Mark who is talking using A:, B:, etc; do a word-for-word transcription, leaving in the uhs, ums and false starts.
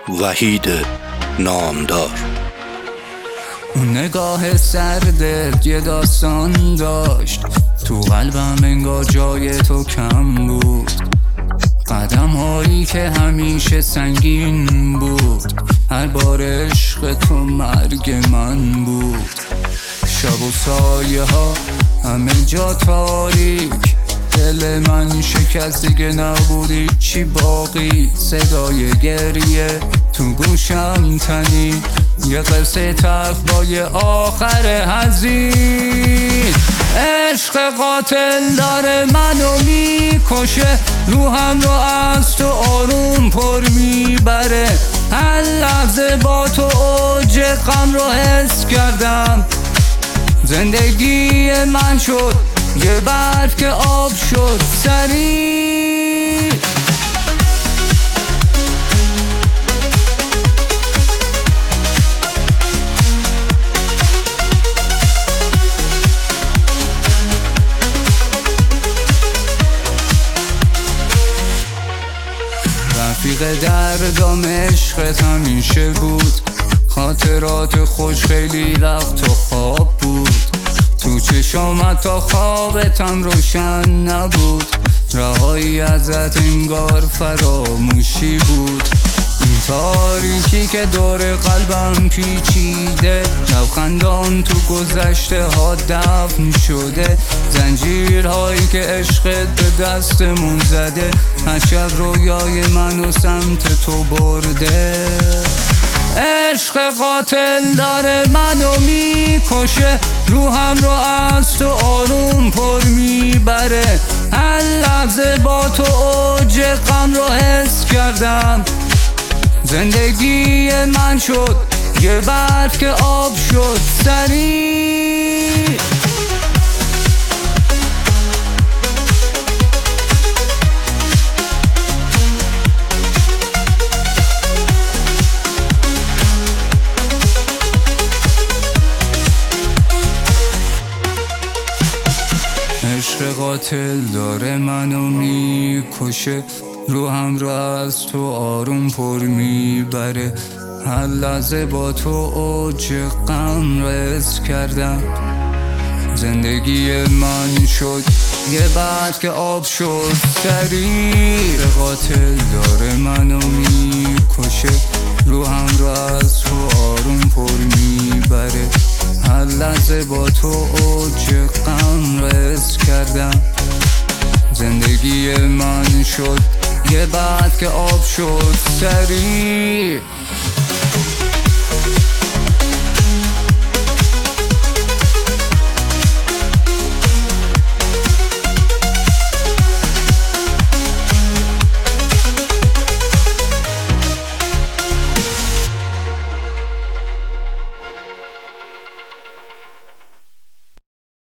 A: وحید نامدار.
B: اون نگاه سردت یه داستان داشت، تو قلبم انگار جای تو کم بود. قدم هایی که همیشه سنگین بود، هر بار عشق تو مرگ من بود. شب و سایه ها همه جا تاریک، دل من شکست دیگه نبودی چی باقی. صدای گریه تو گوشم تنی، یه قصه تقوای آخر حزین. عشق قاتل داره منو میکشه، روحم رو از تو آروم پر میبره. هر لحظه با تو اوج غم رو حس کردم. زندگی من شد یه برف که آب شد سریع. رفیق دردام عشقت همیشه بود، خاطرات خوش خیلی رفت و خواب بود. تو چشام تا خوابتم روشن نبود، رهایی ازت انگار فراموشی بود. این تاریکی که دور قلبم پیچیده، لبخندان تو گذشته ها دفن شده. زنجیرهایی که عشقت به دستمون زده، هر شب رویای منو سمت تو برده. عشق قاتل داره منو میکشه، روحم رو از تو آروم پر میبره. هر لحظه با تو اوج غم رو حس کردم. زندگی من شد یه برف که آب شد سریع. عشق قاتل داره منو میکشه، روحم رو از تو آروم پر میبره. هر لحظه با تو اوج غم رو حس کردم. زندگی من شد یه برف که آب شد سریع. قاتل داره منو میکشه، روحم رو از تو آروم پر میبره. هر لحظه با تو اوج غم رو حس کردم. زندگی من شد یه بعد که آب شد سریع.